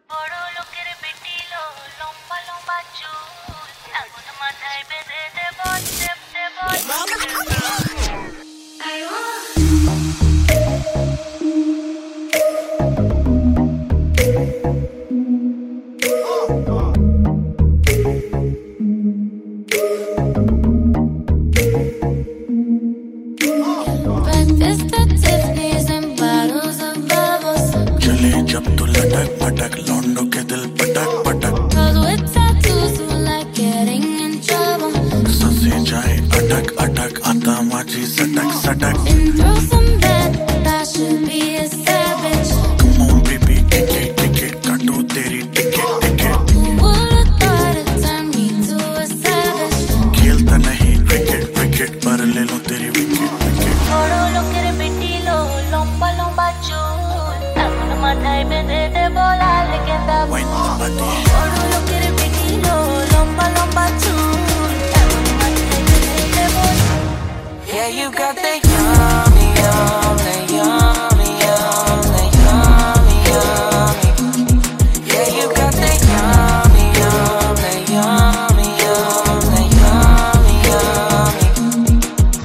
বড় লোকের বেটি লো লম্বা লম্বা চুল আগুন মাথায় বেঁধে দেব দেব जब तू लटक पटक लौंडों के दिल पटक पटक ससे जाए अटक अटक आता माझी सटक सटक Come on baby ticket ticket काटो तेरी टिकट टिकट खेलता नहीं क्रिकेट क्रिकेट पर ले लो तेरी विकेट विकेट বড় লোকের বেটি লো লম্বা লম্বা চুল আগুন মাথায় বেঁধে দেব লাল গেঁদা Wine body বড় লোকের বেটি লো লম্বা লম্বা চুল আগুন মাথায় বেঁধে দেব Yeah, you got the yummy, yummy, yummy, yummy, yummy, yummy. Yeah, you got the yummy, yummy, yummy, yummy, yummy, yummy.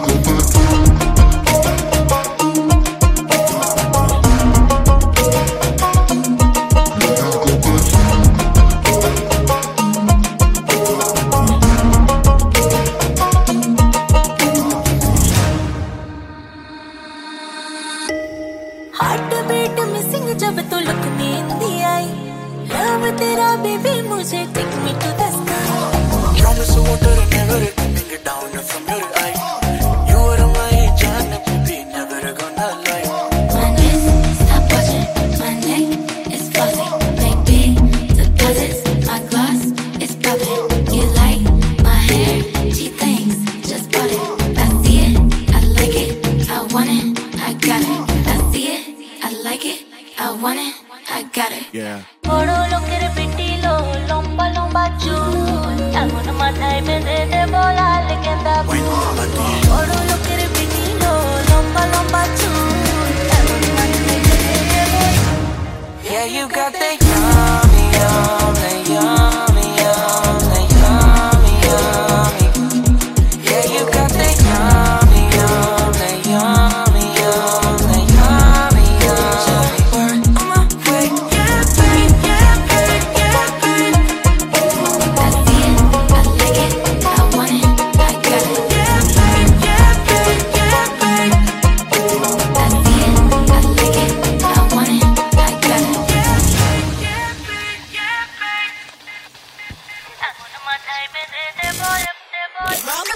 Heart beat missing जब तू look me in the eye love तेरा बेबी मुझे take me to the sky Promise water never coming down from your eye You are my jaan baby never gonna lie My wrist stop watching my neck is fuzzy make big deposits my gloss is popping you like my hair she thinks just bought it I see it I like it I want it I got it I see it I like it I want it I got it Yeah বড় লোকের বেটি লো লম্বা লম্বা চুল আগুন মাথায় বেঁধে দেব লাল গেঁদা Wine body বড় লোকের বেটি লো লম্বা লম্বা চুল আগুন মাথায় বেঁধে দেব Yeah, you got the yummy, yummy, yummy, yummy, yummy, yummy. Yeah, you got the yummy, yummy, yummy, yummy, yummy, yummy. Work on my way, yeah, babe, yeah, babe, yeah, babe. I see it I like it I want it I got it Yeah, babe, yeah, babe, yeah, babe. I see it I like it I want it I got it আগুন মাথায় বেঁধে দেব দেব